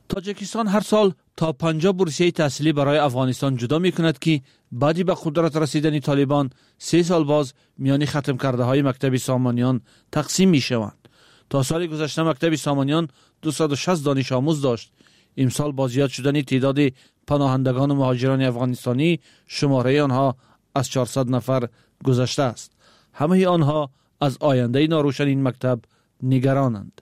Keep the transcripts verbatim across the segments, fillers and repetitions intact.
تاجیکستان هر سال تا پنجاه بورسیه تحصیلی برای افغانستان جدا می کند که بعدی به قدرت رسیدن طالبان سه سال باز میان ختم کرده های مکتب سامانیان تقسیم می شوند. تا سال گذشته مکتب سامانیان دویست و شصت دانش آموز داشت. امسال با زیاد شدن تعداد پناهندگان و مهاجران افغانستانی شماره آنها از چهارصد نفر گذشته است. همه آنها از آینده ناروشن این مکتب نگرانند.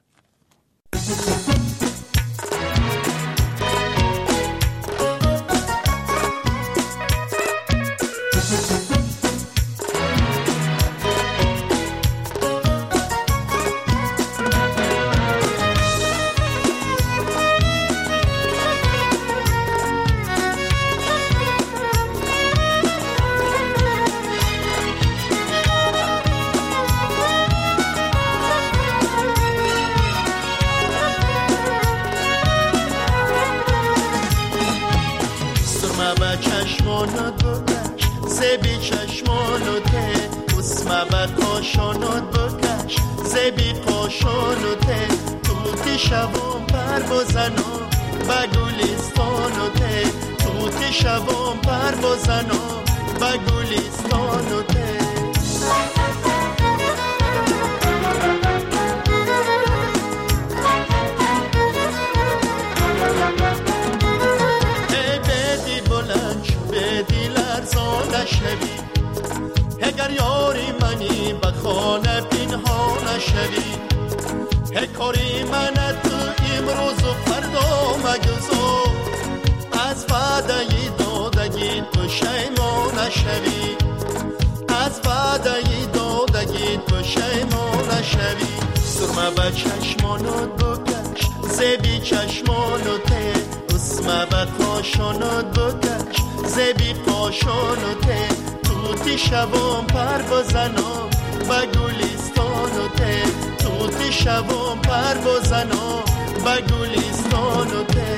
زبی چشمانوته اسم بر پاشانات بکش زبی پاشانوته توتی شبام پر بزنا با گلستانوته توتی شبام پر بزنا با گلستانوته ای بدی بلند شو بدی لرزان نشوی اگر یاری منی به خانه پنهان نشوی ای کاری من تو امروز و فردا مگذار از وعده دادگی تو شیمان نشوی از وعده دادگی تو شیمان نشوی سرمه به چشمانت بکش زبی چشمانته اسمه به پاشانت بکش زبی پاشانته توتی شبام پر بزنا با گلستانوته توتی شبام پر بزنا با گلستانوته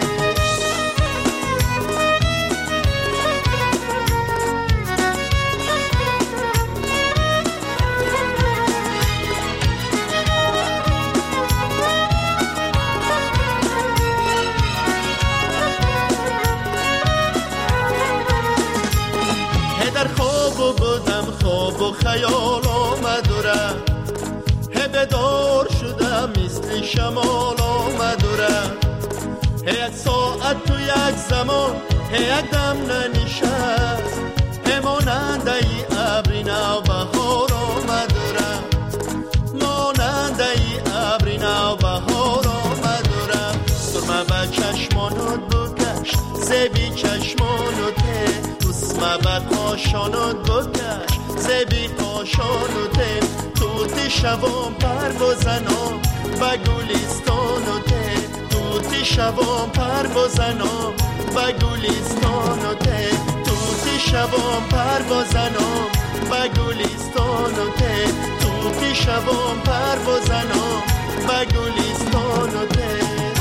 در خواب و بودم خواب و خیال آمد و رفت هی بدار شدم مثل شمال آمد و رفت هی یک ساعت تو یک زمان هی یک دم ننشست هی ماننده ای ابری نو بهار آمد و رفت ماننده ای ابری نو بهار آمد و رفت سرمه به چشمانت بکش زبی چشمانته اسمه بر پاشانت بکش زبی پاشانته توتی شبام پر بزنا با گلستانته توتی شبام پر بزنا با گلستانته توتی شبام پر بزنا با گلستانته توتی شبام پر بزنا با گلستانته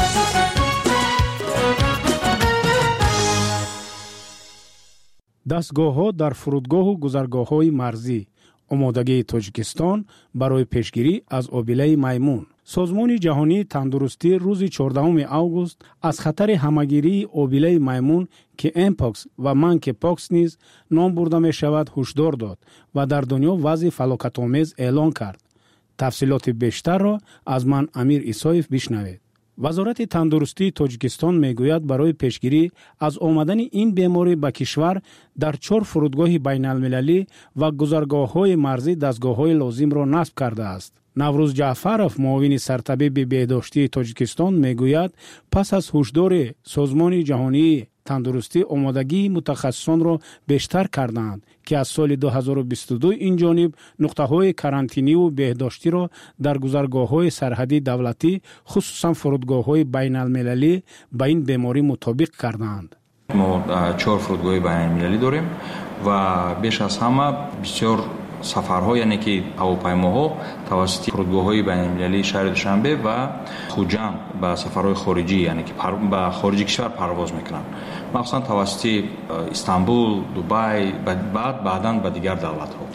дастгоҳҳо дар фурудгоҳу гузаргоҳҳои марзӣ омодагии тоҷикистон барои пешгирӣ аз обилаи маймун. созмони ҷаҳонии тандурустӣ рӯзи чордаҳуми август аз хатари ҳамагирии обилаи маймун ки мпокс ва манкипокс низ ном бурда мешавад ҳушдор дод ва дар дунё вазъи фалокатомез эълон кард. тафсилоти бештарро аз ман амир исоев бишнавед. вазорати тандурустии тоҷикистон мегӯяд барои пешгирӣ аз омадани ин беморӣ ба кишвар дар чор фурудгоҳи байналмилалӣ ва гузаргоҳҳои марзӣ дастгоҳҳои лозимро насб кардааст. наврӯз ҷаъфаров муовини сартабиби беҳдоштии тоҷикистон мегӯяд пас аз ҳушдори созмони ҷаҳонии тандурустӣ омодагии мутахассисонро бештар кардаанд ки аз соли ду ҳазору бисту ду инҷониб нуқтаҳои карантиниву беҳдоштиро дар гузаргоҳҳои сарҳадӣ давлатӣ хусусан фурудгоҳҳои байналмилалӣ ба ин беморӣ мутобиқ кардаанд. мо чор фурудгоҳи байналмилалӣ дорем ва беш аз ҳама бисёр сафарҳо яъне ки ҳавопаймоҳо тавассути фурудгоҳҳои байналмилалии шаҳри душанбе ва хуҷанд ба сафарҳои хориҷӣ яъне ки ба хориҷи кишвар парвоз мекунанд, махсусан тавассути Истанбул, Дубай, баъд баъдан ба дигар давлатҳо.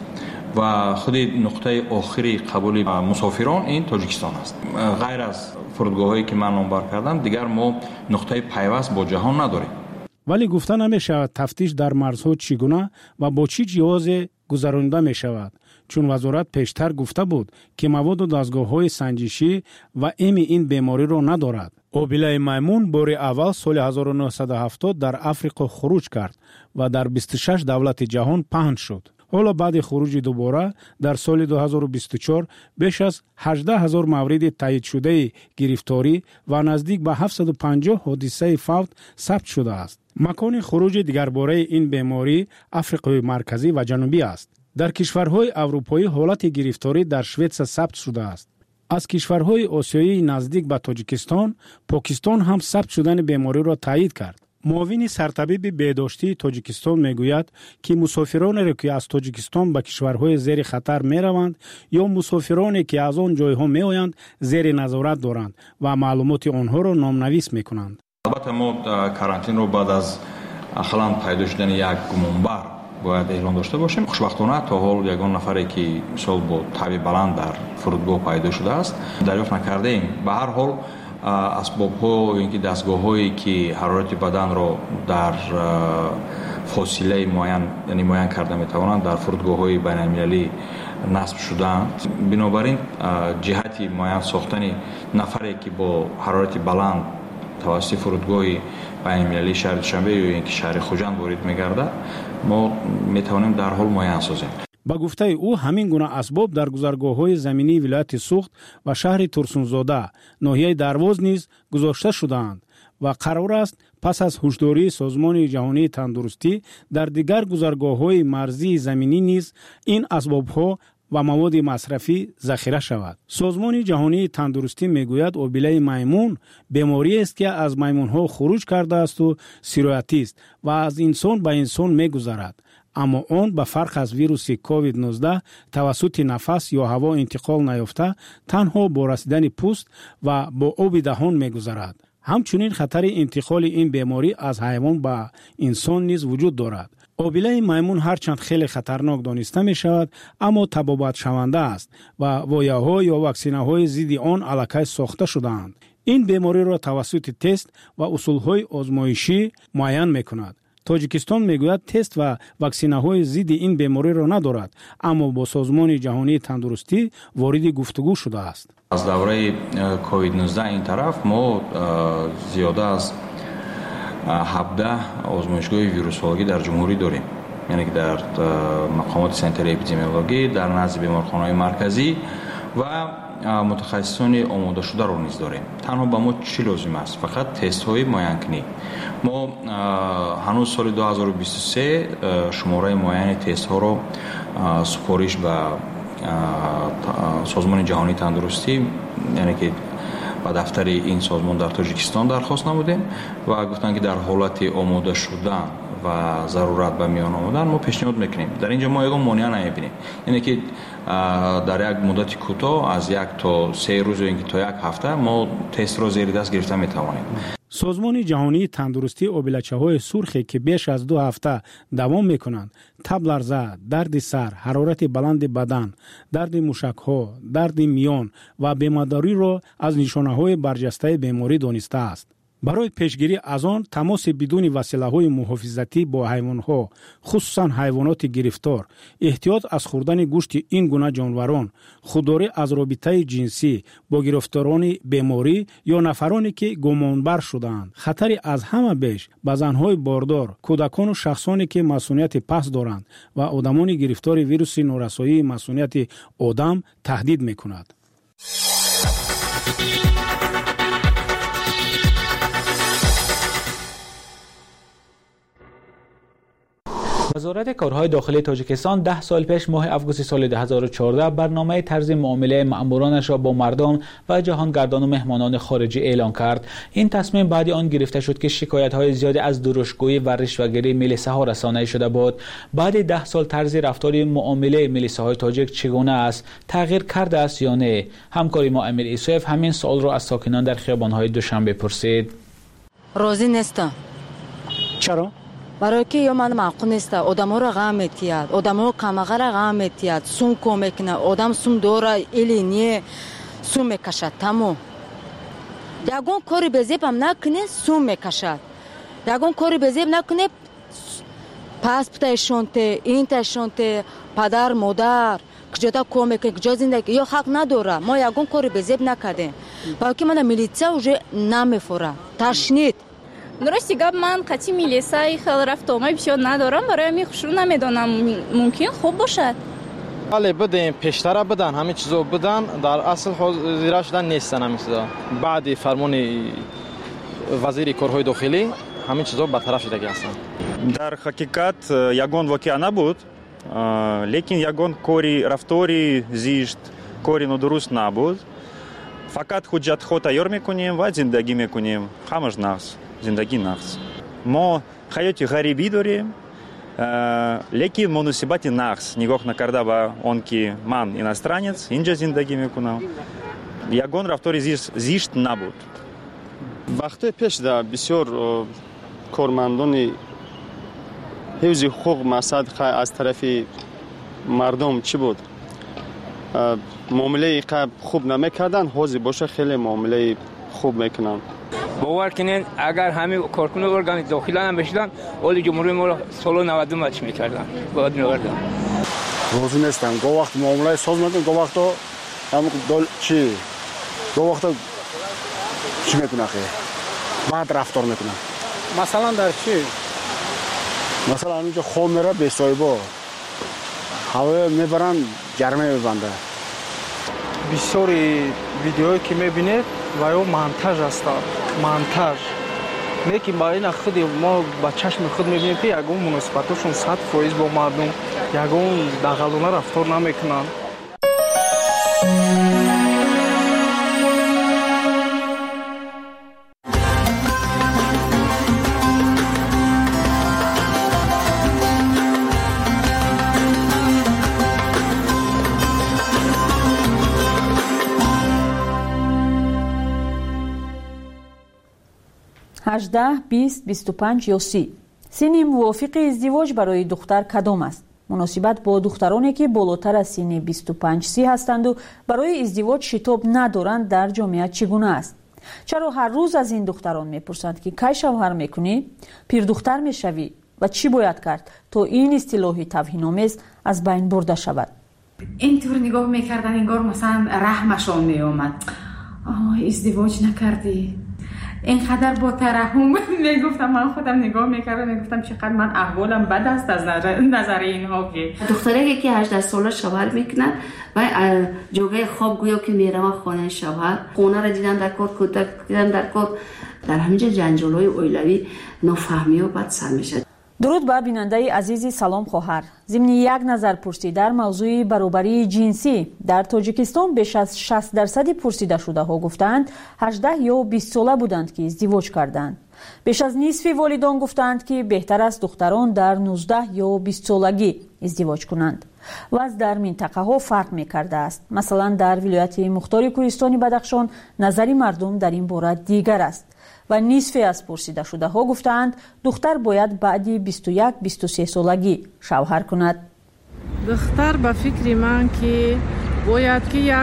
و خود نقطه آخری قبول مسافران این تاجیکستان است. غیر از فرودگاهایی که من نامبر کردم دیگر ما نقطه پیوست با جهان نداریم. ولی گفته نمی‌شود تفتیش در مرزها چگونه و با چی جواز گذرانده می‌شود، چون وزارت پیشتر گفته بود که مواد و دستگاه‌های سنجشی و امی این بیماری را ندارد. اوبیلای میمون بار اول سال هزار و نهصد و هفتاد در آفریقا خروج کرد و در بیست و شش دولت جهان پهن شد. حالا بعد خروج دوباره در سال دو هزار و بیست و چهار بیش از هجده هزار مورد تایید شده گرفتاری و نزدیک به هفتصد و پنجاه حادثه فوت ثبت شده است. مکان خروج دیگرباره این بیماری آفریقای مرکزی و جنوبی است. در کشورهای اروپایی حالت گرفتاری در سوئد ثبت شده است. از کشورهای آسیایی نزدیک به تاجیکستان، پاکستان هم ثبت شدن بیماری را تایید کرد. معاون سرطبیب بهداشتی تاجیکستان میگوید که مسافرانی را که از تاجیکستان به کشورهای زیر خطر میروند یا مسافرانی که از آن جایها میآیند زیر نظارت دارند و معلومات آنها را نامنویس میکنند. البته ما کارانتین رو بعد از اخلاً پیدا شدن یک گمانبر باید اعلام داشته باشیم. خوشبختانه تا حال یگان نفری که مثلا با تب بلند در فرودگاه پیدا شده است دریافت نکرده ایم. به هر حال اسباب‌ها اینکه دستگاه‌هایی که حرارت بدن را در فاصله معین یعنی معین کرده می‌توانند در فرودگاه‌های بین‌المللی نصب شده‌اند. بنابراین جهتی معین ساختن نفری که با حرارت بلند توسط فرودگاه بین‌المللی شهر دوشنبه یا اینکه شهر خوجند وارد می‌گردد ما می‌توانیم در حال معین سازیم. با گفته او همین گونه اسباب در گذرگاه‌های زمینی ولایت سوخت و شهر ترسونزاده ناحیه درواز نیز گذاشته شده‌اند و قرار است پس از هشداری سازمان جهانی تندرستی در دیگر گذرگاه‌های مرزی زمینی نیز این اسباب‌ها و مواد مصرفی ذخیره شود. سازمان جهانی تندرستی میگوید اوبیلای میمون بیماری است که از میمون‌ها خروج کرده است و سیرایتی است و از انسان به انسان میگذرد. اما آن به فرق از ویروس کووید نوزده توسط نفس یا هوا انتقال نیافته تنها با رسیدن پوست و با آب دهان میگذرد. همچنین خطر انتقال این بیماری از حیوان به انسان نیز وجود دارد. اوبیلای میمون هرچند خیلی خطرناک دانسته می شود اما تبابت شونده است و وایه‌ها یا واکسین‌های ضد آن الکی ساخته شده‌اند. این بیماری را توسط تست و اصول‌های آزمایشی معین می‌کند. تاجیکستان میگوید تست و واکسین‌های ضد این بیماری را ندارد اما با سازمان جهانی تندرستی وارد گفتگو شده است. از دوره کووید نوزده این طرف ما زیاده از هفده آزمایشگاه ویروسولوژی در جمهوری داریم، یعنی که در مقامات سنتر اپیدمیولوژی در نزد بیمارخانه‌های مرکزی و متخصصان آماده شده رو نیز داریم. تنها به ما چی لازم است؟ فقط تست های معاینکنی. ما هنوز سال دو هزار و بیست و سه شماره معاین تست ها رو سپارش به سازمان جهانی تندرستی یعنی که با دفتر این سازمان در تاجیکستان درخواست نمودیم و گفتن که در حالت آماده شدن و ضرورت به میان آمدن ما پیشنهاد میکنیم. در اینجا ما یگان مانع نمیبینیم، یعنی که در یک مدت کوتاه از یک تا سه روز یا اینکه تا یک هفته ما تست را زیر دست گرفته میتوانیم. سازمان جهانی تندرستی اوبیلچه‌های سرخی که بیش از دو هفته دوام میکنند تب لرزه، درد سر، حرارت بلند بدن، درد موشک‌ها، درد میان و بیمارداری را از نشانه‌های برجسته بیماری دانسته است. برای پیشگیری از آن تماس بدون وسیله‌های محافظتی با حیوانات خصوصا حیوانات گرفتار، احتیاط از خوردن گوشت این گونه جانوران، خودداری از رابطه جنسی با گرفتاران بیماری یا نفرانی که گمانبر شده‌اند، خطری از همه بیش به زن‌های باردار، کودکان و شخصانی که مسئولیت پس دارند و آدمان گرفتار ویروس نورسایی مسئولیت آدم تهدید می‌کند. وزارت کارهای داخلی تاجیکستان ده سال پیش ماه آگوست سال دو هزار و چهارده برنامه طرز معامله مأمورانش را با مردم و جهانگردان و مهمانان خارجی اعلان کرد. این تصمیم بعد آن گرفته شد که شکایت‌های زیادی از درشتگویی و رشوه‌گیری ملیسه‌ها رسانه‌ای شده بود. بعد ده سال طرز رفتار معامله ملیسه‌های تاجیک چگونه است؟ تغییر کرده است یا نه؟ همکاری ما امیر ایسوف همین سوال را از ساکنان در خیابان‌های دوشنبه پرسید. راضی نیستم. چرا؟ برای که یا من معقول نیست آدم ها را غم میتید، آدم ها کمغه را غم میتید، سوم کم میکنه، آدم سوم دوره ایلی نیه سوم میکشد. تمام یگون کاری بزیب هم نکنه سوم میکشد، یگون کاری بزیب نکنه پس پتایشونته این تایشونته پدر مادر کجا کم میکنه کجا زندگی یا حق نداره. ما یگون کاری بزیب نکردیم برای که من میلیسا уже نمیفوره تشنید. درستی گپ من قطعی میلیسای خیلی رفت آمای بسیار ندارم، برای می خوش رو نمیدانم ممکن خوب باشد. بله بدیم پیشتر بدن همه چیزو بدن در اصل حاضر شدن نیستن همین چیزا. بعد فرمان وزیر کارهای داخلی همین چیزا برطرف شده هستن. در حقیقت یگان واقعا نبود، لیکن یگان کاری رفتاری زیشت کاری ندرست نبود. فقط حجت خود تیار میکنیم و زندگی میکنیم، همش نقص زندگی نقص. ما حیاتی غریبی داریم، لیکن مناسبت نقص نگاه نکرده به آن که من اینسترانець اینجا زندگی میکنم. یگان رفتاری زیشت, زیشت نبود. وقتی پیش ده بسیار کارمندان حفظ حقوق مقصد از طرف مردم چی بود؟ معامله قبل خوب نمیکردن، حاضر باشه خیلی معامله خوب میکنن. باور کنین اگر همه کارکنان ارگان داخلی هم بشدن اولی جمهوری ما سال نود و دو چی میکردن باید میوردن. روزی نیستن گاه وقت معامله ساز میکنن، گاه وقت هم دل چی گاه وقت چی میکنن خیلی بعد رفتار میکنن. مثلا در چی؟ مثلا اینجا خواب میره به صاحبا هوا میبرن گرمه میبنده. بسیاری ویدیوهایی که میبینید و یا منتاژ است، منتاژ لیکن با این خود ما با چشم خود میبینیم که یگون مناسبتشون صد فایز با مردم یگون دغلانه رفتار نمیکنن. هجده، بیست، بیست و پنج یا سی. سن موافق ازدواج برای دختر کدام است؟ مناسبت با دخترانی که بالاتر از سن بیست و پنج سی هستند و برای ازدواج شتاب ندارند در جامعه چگونه است؟ چرا هر روز از این دختران میپرسند که کی شوهر میکنی؟ پیر دختر میشوی؟ و چی باید کرد تا این اصطلاح توهین‌آمیز از بین برده شود؟ اینطور نگاه میکردن انگار مثلا رحمشان میومد. آه ازدواج نکردی؟ اینقدر با ترحم میگفتم، من خودم نگاه میکردم میگفتم چقدر من احوالم بد است از نظر اینها که دختری که هجده ساله شوهر میکنن و جوگه خواب گویا که میرم خانه شوهر، خونه را دیدن در کار، کودک دیدن در کار، در همینجا جنجال‌های اویلوی نفهمی و بد سر میشه. درود به بیننده عزیزی، سلام خواهر. ضمن یک نظر پرسی در موضوع برابری جنسی در تاجیکستان بیش از شصت درصد پرسیده شده ها گفتند هجده یا بیست ساله بودند که ازدواج کردند. بیش از نصف والدان گفتند که بهتر است دختران در نوزده یا بیست سالگی ازدواج کنند. وضع در منطقه ها فرق می کرده است. مثلا در ولایت مختار کوهستان بدخشان نظری مردم در این باره دیگر است و نصف از پرسیده شده ها گفتند دختر باید بعد بیست و یک بیست و سه سالگی شوهر کند. دختر به فکر من که باید که یک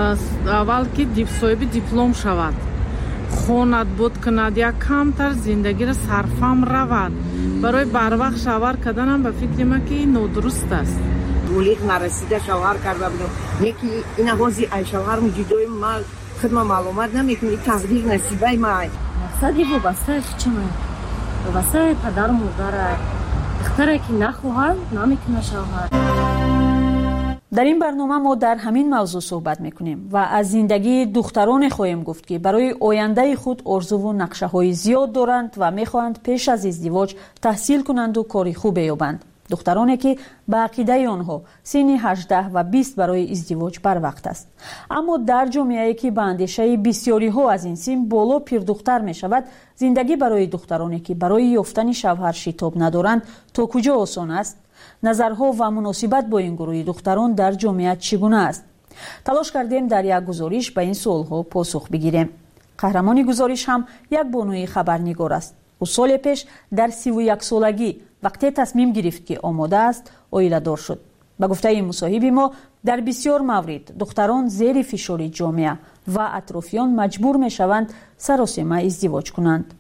اول که صاحب دیپلم شود، خواند بود کند، یک کمتر زندگی را صرفم رود. برای بر وقت شوهر کردنم به فکر من که نادرست است. بلیغ نرسیده شوهر کرده بودم، یکی این حوزی ای شوهرم جدای ما خدمه معلومات نمیکنی، تقدیر نصیبه ما. مقصدی وابسته چه من؟ وابسته پدر و مادر. دختره که نخواهد نمیکنه شوهر. در این برنامه ما در همین موضوع صحبت میکنیم و از زندگی دختران خواهیم گفت که برای آینده خود آرزو و نقشه های زیاد دارند و میخواهند پیش از ازدواج تحصیل کنند و کاری خوب یابند. دخترانی که به عقیده آنها سن هجده و بیست برای ازدواج بر وقت است. اما در جامعه‌ای که به اندیشه بسیاری ها از این سن بالا پیر دختر می شود، زندگی برای دخترانی که برای یافتن شوهر شتاب ندارند تا کجا آسان است؟ نظرها و مناسبت با این گروه دختران در جامعه چگونه است؟ تلاش کردیم در یک گزارش به این سوالها پاسخ بگیریم. قهرمان گزارش هم یک بانوی خبرنگار است. او سال پیش در سی و یک سالگی وقتی تصمیم گرفت که آماده است عائله دار شد. به گفته مصاحب ما در بسیار موارد دختران زیر فشار جامعه و اطرافیان مجبور می شوند سراسیمه ازدواج کنند.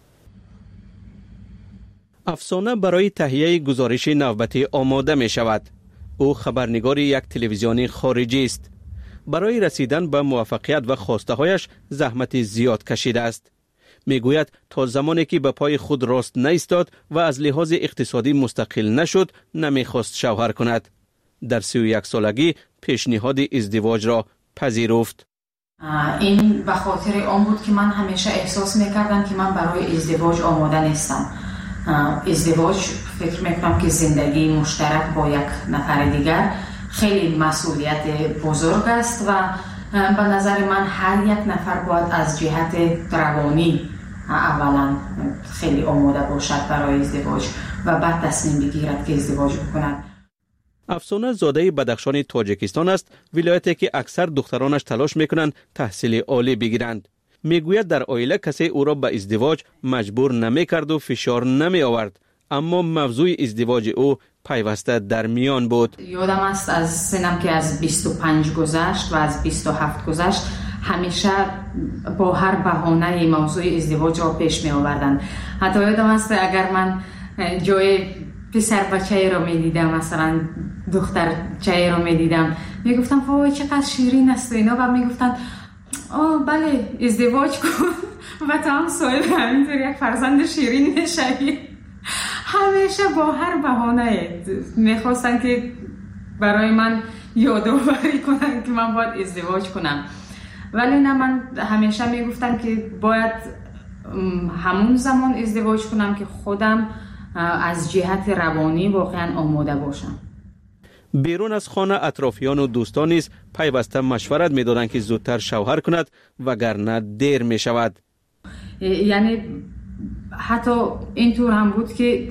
افسانه برای تهیه گزارش نوبتی آماده می شود. او خبرنگار یک تلویزیونی خارجی است. برای رسیدن به موفقیت و خواسته هایش زحمت زیاد کشیده است. می گوید تا زمانی که به پای خود راست نایستاد و از لحاظ اقتصادی مستقل نشد نمی خواست شوهر کند. در سی و یک سالگی پیشنهاد ازدواج را پذیرفت. این به خاطر آن بود که من همیشه احساس میکردم که من برای ازدواج آماده نیستم. ازدواج فکر میکنم که زندگی مشترک با یک نفر دیگر خیلی مسئولیت بزرگ است و به نظر من هر یک نفر باید از جهت روانی اولا خیلی آماده باشد برای ازدواج و بعد تصمیم بگیرد که ازدواج بکند. افسانه زاده بدخشان تاجیکستان است، ولایتی که اکثر دخترانش تلاش میکنند تحصیل عالی بگیرند. میگوید در عائله کسی او را به ازدواج مجبور نمیکرد و فشار نمی آورد، اما موضوع ازدواج او پیوسته در میان بود. یادم است از سنم که از بیست و پنج گذشت و از بیست و هفت گذشت همیشه با هر بهانه موضوع ازدواج را پیش می آوردند. حتی یادم است اگر من جای پسر بچه را می دیدم، مثلا دختر چه را می دیدم، می گفتم وای چقدر شیرین است و اینا، و می گفتن آه بله ازدواج کن و تا هم صاحب همینطور یک فرزند شیرین میشوی. همیشه با هر بهانه میخواستن که برای من یادآوری کنن که من باید ازدواج کنم، ولی نه، من همیشه میگفتم که باید همون زمان ازدواج کنم که خودم از جهت روانی واقعا آماده باشم. بیرون از خانه اطرافیان و دوستان نیز پیوسته مشورت می‌دادند که زودتر شوهر کند وگرنه دیر می شود. یعنی حتی اینطور هم بود که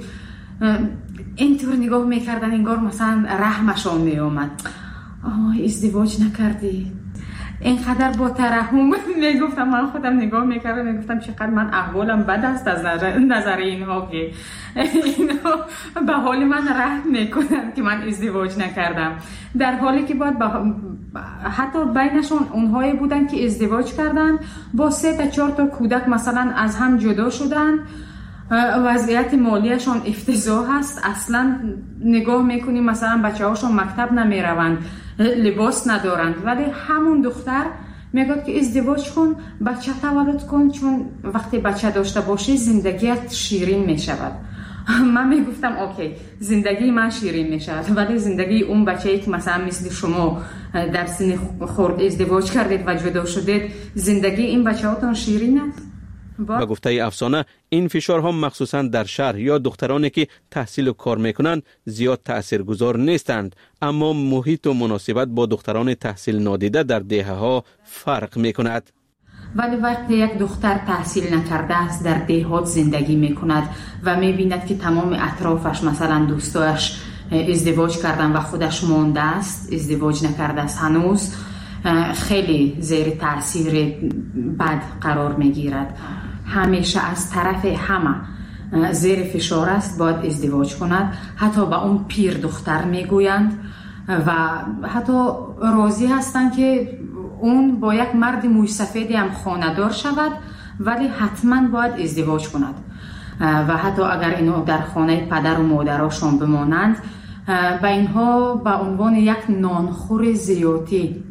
اینطور نگاه میکردن انگار مثلا رحمشان میومد. آه ازدواج نکردی، اینقدر با ترحم میگفتم. من خودم نگاه میکردم میگفتم چقدر من احوالم بد است از نظر اینها که اینها به حال من رحم میکنن که من ازدواج نکردم، در حالی که باید حتی بینشون اونهایی بودن که ازدواج کردن با سه تا چهار تا کودک مثلا از هم جدا شدن، وضعیت مالیشون افتضاح هست، اصلا نگاه میکنیم مثلا بچه هاشون مکتب نمیروند، لباس ندارند، ولی همون دختر میگه که ازدواج کن، بچه تولد کن، چون وقتی بچه داشته باشی زندگیت شیرین میشود. من میگفتم اوکی زندگی من شیرین میشود، ولی زندگی اون بچه‌ای که مثلا مثل شما در سن خرد ازدواج کردید و جدا شدید، زندگی این بچه‌هاتون شیرین است؟ با گفته افسانه این فشارها مخصوصا در شهر یا دخترانی که تحصیل و کار میکنند زیاد تاثیرگذار نیستند، اما محیط و مناسبت با دختران تحصیل نادیده در دهه ها فرق میکند. ولی وقتی یک دختر تحصیل نکرده است در دهات زندگی میکند و میبیند که تمام اطرافش مثلا دوستاش ازدواج کردن و خودش مانده است، ازدواج نکرده است هنوز، خیلی زیر تاثیر بد قرار میگیرد. همیشه از طرف همه زیر فشار است باید ازدواج کند. حتی با اون پیر دختر میگویند و حتی راضی هستند که اون با یک مرد موی سفیدی هم خانه‌دار شود، ولی حتما باید ازدواج کند و حتی اگر اینو در خانه پدر و مادرشون بمانند با اینها به عنوان یک نانخور زیادی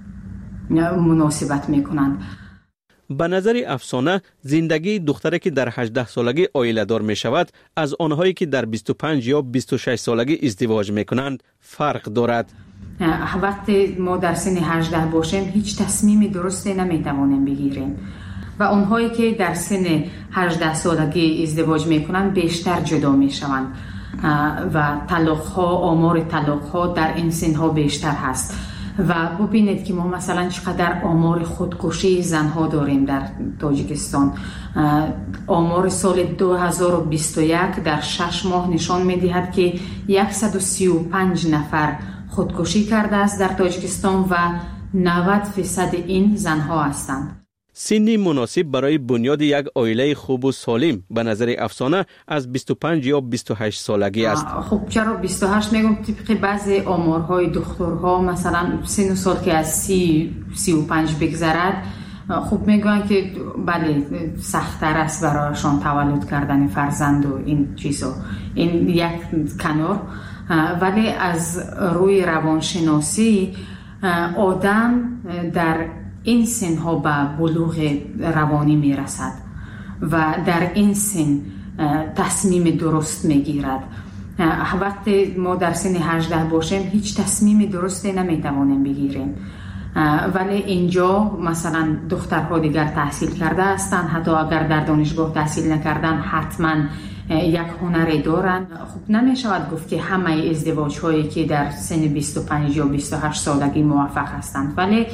مناسبت میکنند. به نظر افسانه زندگی دختری که در هجده سالگی عائله دار می شود از آنهایی که در بیست و پنج یا بیست و شش سالگی ازدواج می کنند فرق دارد. وقتی ما در سن هجده باشیم هیچ تصمیمی درستی نمی توانیم بگیریم و اونهایی که در سن هجده سالگی ازدواج می کنند بیشتر جدا می شوند و طلاق ها، آمار طلاق ها در این سن ها بیشتر هست. و ببینید که ما مثلا چقدر آمار خودکشی زنها داریم در تاجیکستان. آمار سال دو هزار و بیست و یک در شش ماه نشان می‌دهد که صد و سی و پنج نفر خودکشی کرده است در تاجیکستان و نود درصد این زنها هستند. سنی مناسب برای بنیاد یک عائله خوب و سالم به نظر افسانه از بیست و پنج یا بیست و هشت سالگی است. خب چرا بیست و هشت میگم؟ طبق بعضی آمارهای دکترها مثلا سن و سال که از سی سی و پنج بگذرد، خب میگن که بله سخت‌تر است برایشان تولد کردن فرزند و این چیزا، این یک کنار. ولی از روی روانشناسی آدم در این سن ها به بلوغ روانی میرسد و در این سن تصمیم درست میگیرد. وقتی ما در سن هجده باشیم هیچ تصمیم درستی نمیتوانیم بگیریم، ولی اینجا مثلا دخترها دیگر تحصیل کرده هستند، حتی اگر در دانشگاه تحصیل نکردن حتما یک هنری دارن. خب نمیشود گفت که همه ازدواج هایی که در سن بیست و پنج یا بیست و هشت سالگی موفق هستند، ولی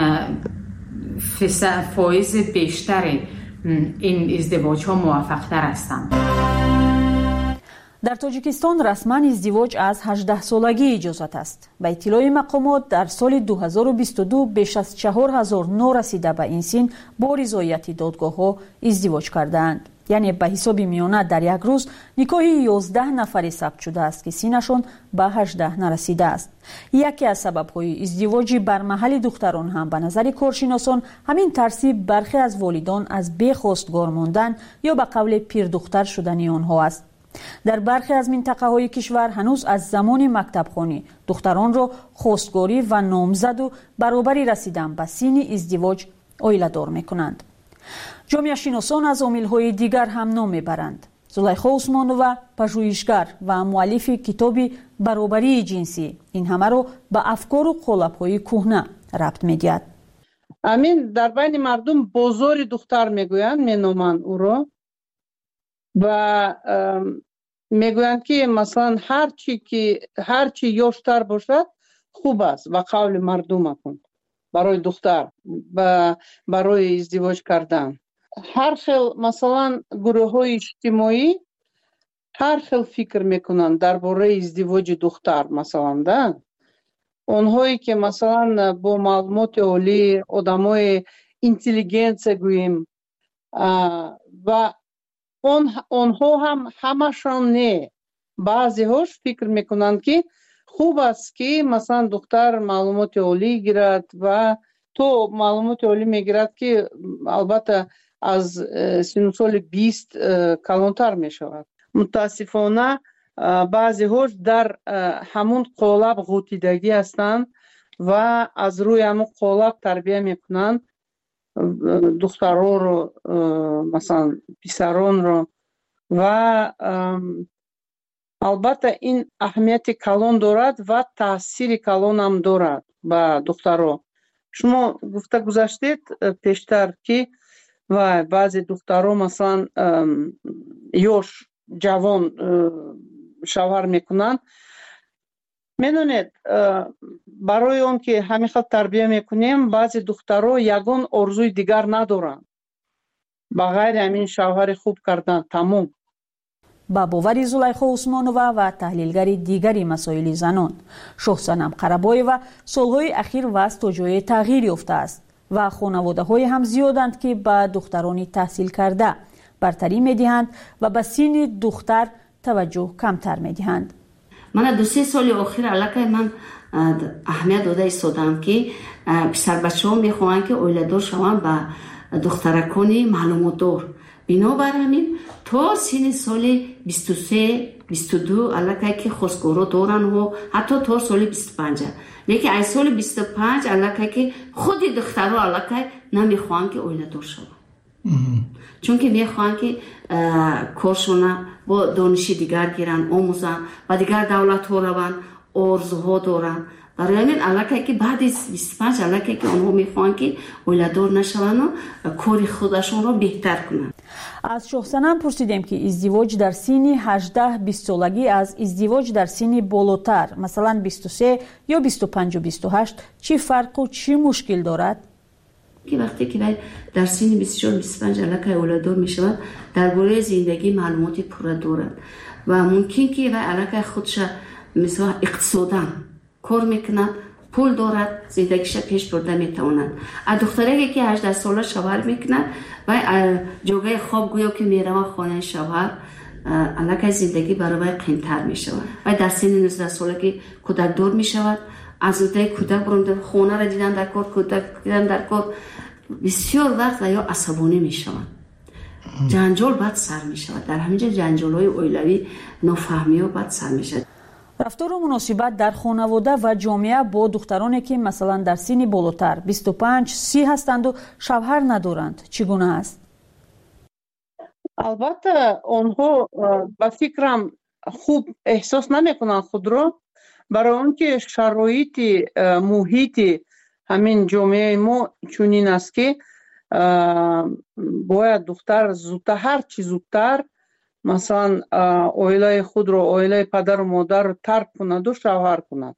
فایز بیشتر این ازدواج ها موفق تر هستند. در تاجیکستان رسما ازدواج از هجده سالگی اجازت است. به اطلاع مقامات در سال دو هزار و بیست و دو بیش از چهار هزار نو رسیده به این سن با رضایت دادگاه ها ازدواج کردند. یعنی به حساب میانه در یک روز نکاح یازده نفری ثبت شده است که سنشان به هجده نرسیده است. یکی از سبب‌های ازدواج بر محل دختران هم به نظر کارشناسان همین ترسی برخی از والدان از بی‌خواستگار ماندن یا به قول پیر دختر شدن آنها است. در برخی از منطقه های کشور هنوز از زمان مکتبخوانی دختران را خواستگاری و نامزد و برابری رسیدن به سن ازدواج عائله دار می‌کنند. جامعه شناسان از عامل‌های دیگر هم نام می‌برند. زلیخا عثمانووا پژوهشگر و مؤلف کتاب برابری جنسی این همه را به افکار و قالب‌های کهنه ربط می‌دهد. امین در بین مردم بازار دختر میگویند، مینامند او را و میگویند که مثلا هر چی که هر چی یاشتر باشد خوب است و قول مردم اند برای دختر و برای ازدواج کردن. هر خیل مثلا گروه های اجتماعی هر خیل فکر میکنند درباره ازدواج دختر. مثلا ده اونهایی که مثلا با معلومات عالی، آدمای اینتلیجنس گوییم و اون اونها هم همشان نه، بعضی هاش فکر میکنند که خوب است که مثلا دختر معلومات عالی گیرد و تو معلومات عالی میگیرد که البته از سن سال بیست کلانتر میشود. متاسفانه بعضی هاش در همون قالب غوطیدگی هستند و از روی همون قالب تربیه میکنند دخترها رو، مثلا پسران رو، و البته این اهمیت کلان دارد و تاثیر کلان هم دارد به دخترها. شما گفته گذاشتید پیشتر که و بعضی دخترها مثلا یوش جوان شوهر میکنند. میدونید برای اون که همین خط تربیه میکنیم بعضی دخترها یگان آرزوی دیگر ندارند بغیر همین شوهر خوب کردن تمام. با باور زلیخا عثمانووا و تحلیلگر دیگری مسائل زنان، شهصنم قربایوا سالهای اخیر وضع تا جای تغییر یافته است و خانواده های هم زیادند که به دخترانی تحصیل کرده برتری میدهند و به سن دختر توجه کمتر میدهند. من دو سه سال اخیر علاقه من اهمیت داده ایستادم که پسر بچه ها میخواهند که اولادار شوند به دخترکانی معلومات دار. بنابر همین تا سن سال بیست و سه بیست و دو علاقه که خواستگارا دارن و حتی تا سال بیست و پنج، لیکن از سال بیست و پنج علاقه که خود دخترها علاقه نمیخواهند که اولادار شوند، چون که میخواهند که کارشون با دانش دیگر گیرن، آموزن و دیگر دولت ها روند، آرزوها دارن. برای همین علاقه که بعد از بیست و پنج علاقه که اونها میخوان که اولادار نشون و کاری خودشون رو بهتر کنن. از شهصنم پرسیدیم که ازدواج در سن هجده بیست سالگی از ازدواج در سن بالاتر مثلا بیست و سه یا بیست و پنج و بیست و هشت چی فرق و چی مشکل دارد؟ که وقتی که در سن بیست و چهار بیست و پنج علاقه اولادار میشود درباره زندگی معلوماتی پوره دارد و ممکن که و علاقه خودش مثلا اقتصاداً کار میکنند پول دارد زندگیش پیش برده میتواند. از دختری که هجده ساله شوهر میکند و جوگه خواب گویا که میره خانه شوهر علاقه زندگی برای قیمتر میشود و در سن نوزده سالگی کودک دار میشود. از اونجای کودک برونده خونه را دیدن در کار، کودک دیدن در کار، بسیار وقت یا عصبانی میشود. جنجال بعد سر میشود. در همینجا جنجال های اویلوی نافهمی و بعد سر میشود. رفتار و مناسبت در خانواده و جامعه با دخترانی که مثلا در سن بالاتر بیست و پنج سی هستند و شوهر ندارند چگونه است؟ البته آنها با فکرم خوب احساس نمیکنند خود را، برای آنکه شرایط محیط همین جامعه ما چنین است که باید دختر زودتر هر چی زودتر مثلا عائله خود را، عائله پدر و مادر را ترک کند و شوهر کند.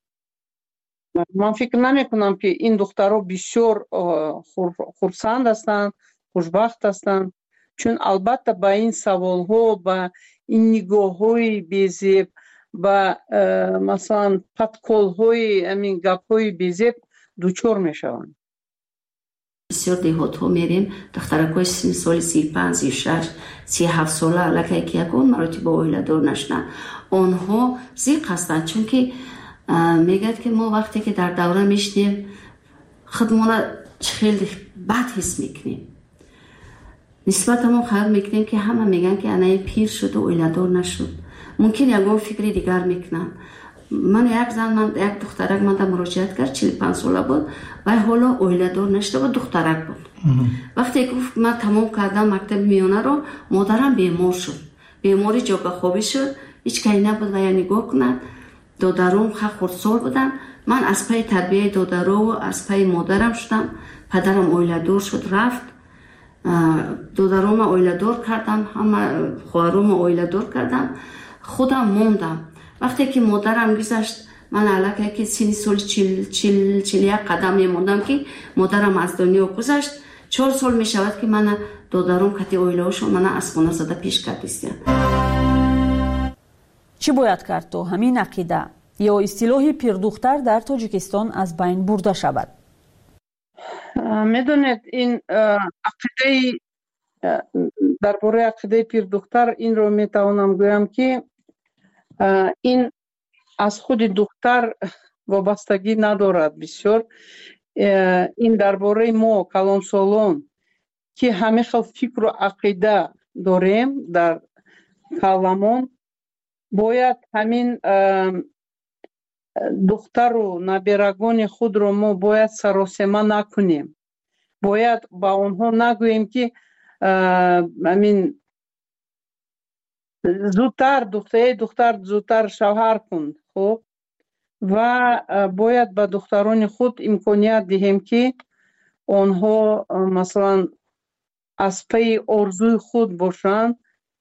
من فکر نمی کنم که این دخترها بسیار خرسند هستند، خوشبخت هستند، چون البته با این سوال ها، با این نگاه های بیزیب، با مثلا پتکول های همین گپ های بیزیب دوچار می شوند. بسیار دیهات ها میریم، دخترکای سن سال سی پنج، سی شش، سی هفت ساله علاقه که یکون مراتب با اویله دار نشنن، آنها زیق هستند، چون که میگد که ما وقتی که در دوره میشنیم خودمون خیلی بد حس میکنیم. نسبت ما خیال میکنیم که همه میگن که انای پیر شد و اویله دار نشد. ممکن یکون فکری دیگر میکنن. من یک زن، من یک دخترک من در مراجعت کرد، چهل و پنج ساله بود و حالا اویله دار نشده بود، دخترک بود. وقتی گفت من تمام کردم مکتب میانه رو، مادرم بیمار شد، بیماری جاگه خوابی شد، هیچ کاری نبود و یا نگاه کنند. دادرم خیلی خردسال بودن. من از پای تربیه دادرو و از پای مادرم شدم. پدرم اویله دار شد رفت، دادرم اویله دار کردم، همه خواهرم اویله دار کردم، خودم موندم. وقتی که مادرم گذشت، من علاقه که سینی سال چل چل چل یک قدم میموندم که مادرم از دنیا گذشت. چهار سال می شود که من دادرم کتی اویله شد، من از خونه زده پیش کردیستیم. چی باید کرد تو همین عقیده یا اصطلاح پیردختر در تاجیکستان از بین برده شود؟ میدونید این عقیده، درباره عقیده پیردختر این رو میتوانم گویم که این از خود دختر وابستگی ندارد. بسیار این درباره ما کلانسالان که همه خیل فکر و عقیده داریم در کلامون، باید همین دختر و نبیرگان خود رو ما باید سراسیمه نکنیم. باید با آنها نگوییم که همین زودتر دختر دختر زودتر شوهر کن، خب، و باید با دختران خود امکانیت دهیم که آنها مثلا از پی آرزوی خود باشند،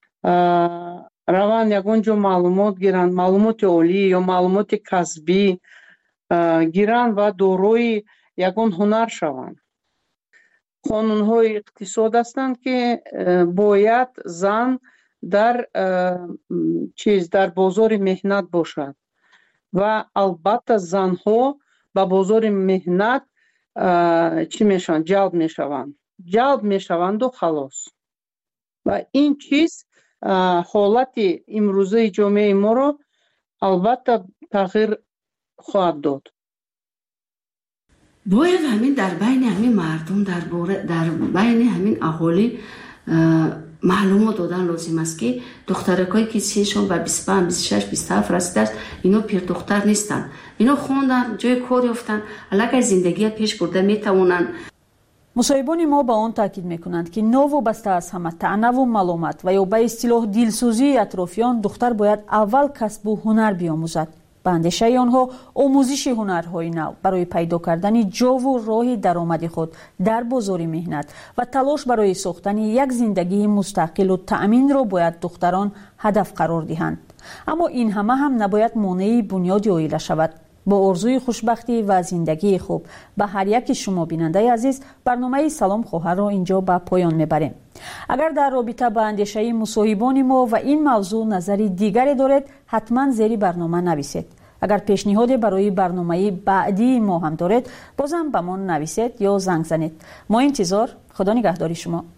روان یگان جو معلومات گیرند، معلومات عالی یا معلومات کسبی گیرند و داروی یگان هنر شوند. قانون های اقتصاد هستند که باید زن در چیز در بازار مهنت باشد و البته زنها با بازار مهنت چی میشن؟ جلب میشوند جلب میشوند و خلاص. و این چیز حالت امروزه جامعه ما رو البته تغییر خواهد داد. باید همین در بین همین مردم، در, در بین همین اهالی معلومات دادن لازم است که دخترکایی که سنشون به بیست و پنج، بیست و شش، بیست و هفت رسیده است، اینا پیر دختر نیستن. اینا خوندن، جای کار یافتن، علاقه زندگی پیش برده میتوانند. مصاحبان ما با آن تاکید میکنند که نوابسته از همه طعنه و ملامت و یا به اصطلاح دلسوزی اطرافیان، دختر باید اول کسب و هنر بیاموزد. به اندیشه آنها آموزش هنرهای نو برای پیدا کردن جا و راه درآمد خود در بازار مهنت و تلاش برای ساختن یک زندگی مستقل و تأمین را باید دختران هدف قرار دهند. اما این همه هم نباید مانع بنیاد عائله شود. با آرزوی خوشبختی و زندگی خوب به هر یک شما بیننده عزیز، برنامه سلام خواهر را اینجا به پایان میبریم. اگر در رابطه با اندیشه مصاحبان ما و این موضوع نظری دیگری دارید، حتما زیر برنامه نویسید. اگر پیشنهادی برای برنامه بعدی ما هم دارید بازم به ما نویسید یا زنگ زنید. ما انتظار. خدا نگهداری شما.